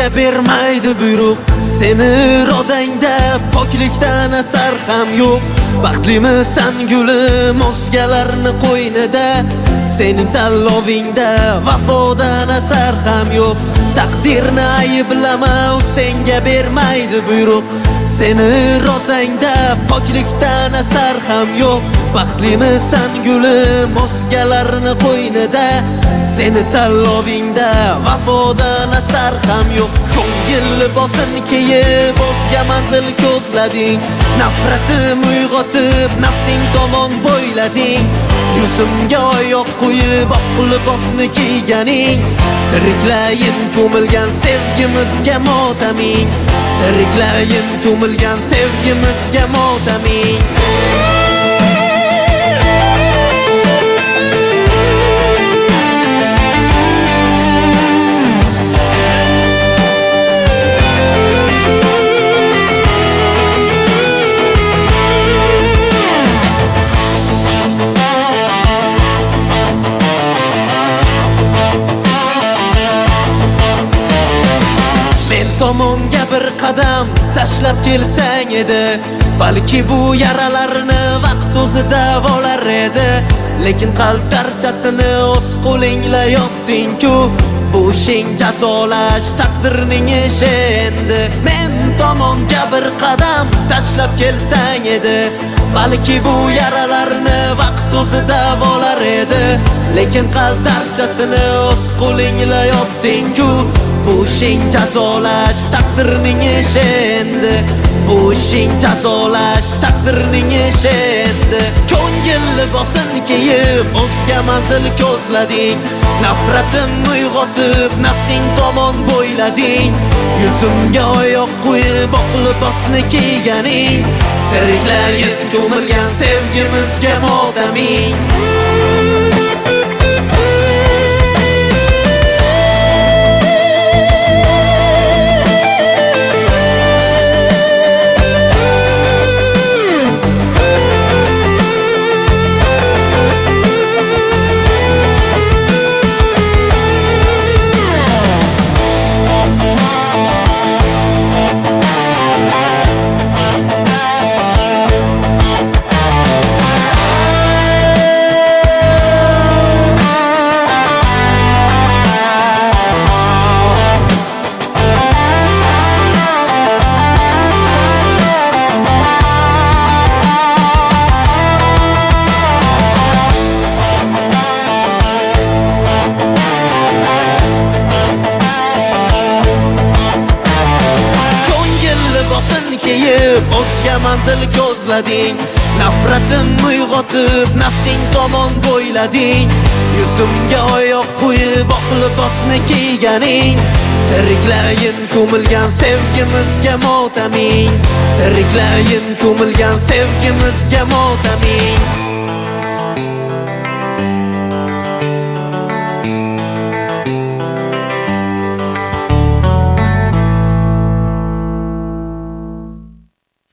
bermaydi buyruq. Seni rodangda poklikdan asar ham yo'q. Baxtlimisan gulim o'zgalarni qo'ynida, sening tanlovingda vafodan asar ham yo'q. Taqdirni ayblama, u senga bermaydi buyruq. Seni rodangda poklikdan asar ham yo'q. Baxtlimisan gulim o'zgalarni qo'ynida, seni tanlovingda vafodan asar ham yo'q. Ko'ngil libosin kiyib o'zga manzil ko'zlading, nafratim uyg'otib nafsing tomon bo'ylading. Yuzimga oyoq qo'yib oq libosni kiyganing, tiriklayin ko'milgan sevgimizga motaming. Tiriklayin ko'milgan sevgimizga motaming. Tomonga bir qadam tashlab kelsang edi, balki bu yaralarni vaqt o'zi davolar edi. Lekin qalb darchasini o'z qo'lingla yopding-ku, bu ishing jazolash taqdirning ishi endi. Men tomonga bir qadam tashlab kelsang edi, balki bu yaralarni vaqt o'zi davolar edi. Lekin qalb darchasini o'z qo'lingla yopding-ku, bu ishing jazolash taqdirning ishi endi. Bu ishing jazolash taqdirning ishi endi. Ko'ngil libosin kiyib o'zga manzil ko'zlading, nafratim uyg'otib nafsing tomon bo'ylading. Yuzimga oyoq qo'yib oq libosni kiyganing, tiriklayin ko'milgan sevgimizga motaming. O'zga manzil ko'zlading, nafratim uyg'otib nafsing tomon bo'ylading. Yuzimga oyoq qo'yib oq libosni kiyganing, tiriklayin ko'milgan sevgimizga motaming. Tiriklayin ko'milgan sevgimizga motaming.